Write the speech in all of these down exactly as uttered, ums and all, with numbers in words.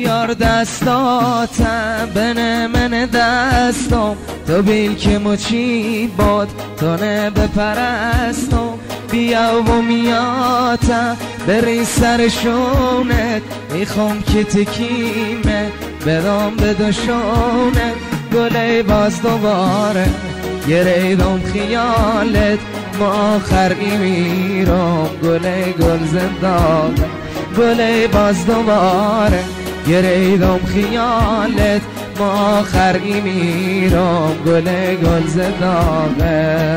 بیار دستاتم بنه من دستم تو بیل که مچی باد تو نه بپرستم بیا و میاتم بری سر شونت میخوام که تکیمه بدام به دوشونت گله باز دوباره گریدم خیالت ما آخری میرم گله گل زندانه گله باز دوباره گریدم خیالت ما آخری میرم گله گل زندانه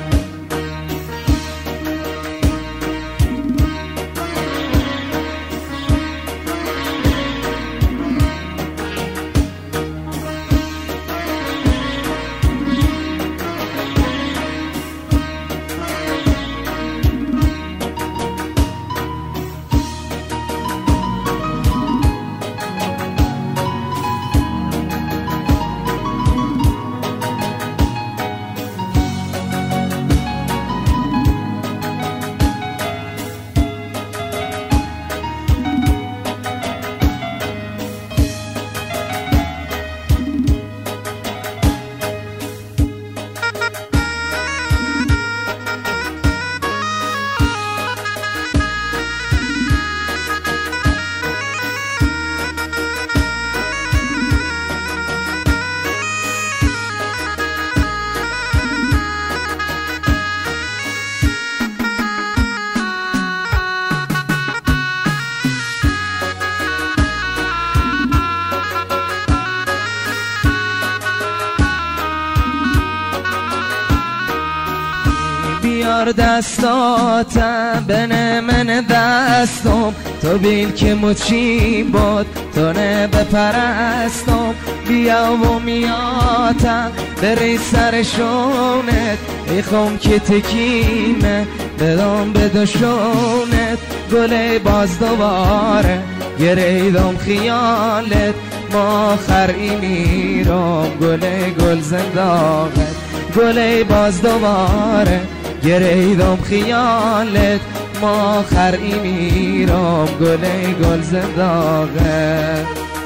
بیار دستاتم بنه من دستم تو بیل که مچی باد تو نه بپرستم بیا و میاتم بری سر شونت میخوام که تکیمه بدام به دوشونت گله باز دوباره گریدم خیالت ما آخری میرم گله گل زندانت گله باز دوباره گریدم خیالت ما آخری میرم گله گل زندانت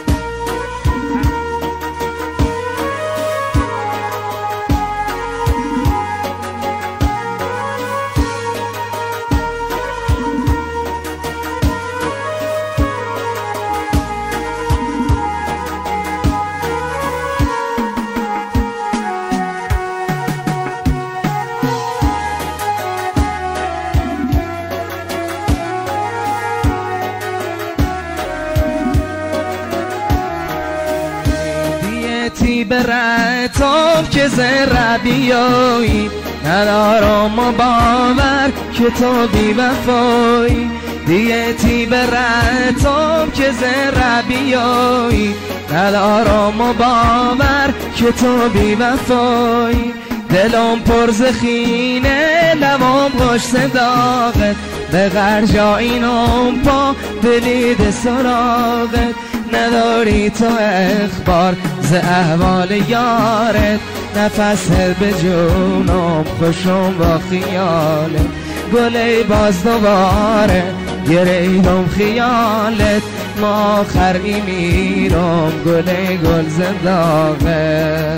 براتم که زر بیایی ندارم و باور که تو بی وفایی دیتی براتم که زر بیایی ندارم و باور که تو بی وفایی دلم پر زخینه لبم خوش صداقت به غرجا اینم پا دلید سراغت نداری تو اخبار ز احوال یارت نفس به جونم خوشم با خیالت گله باز دوباره گریدم خیالت ما آخری میرم گله گل زندانت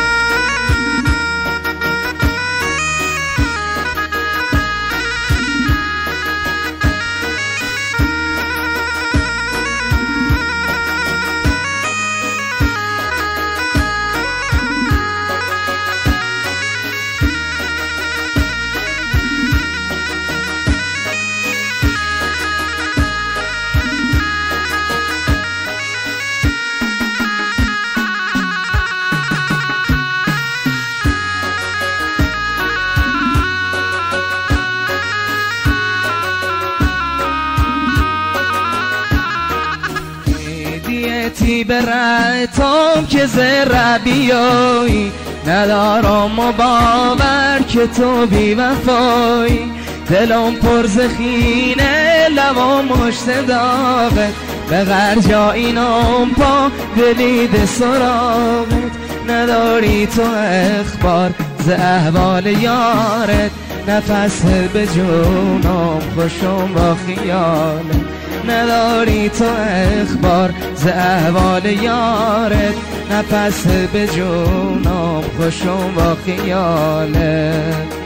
دیتی براتم که زر بیایی ندارم و باور که تو بی وفایی دلم پر زخینه لبم مشت داغت به غرجا اینم پا دلید سراغت نداری تو اخبار ز احوال یارت نفس به جونم خوشم با خیالت نداری تو اخبار ز احوال یارت، نه پس به جونم خوشم با خیالت.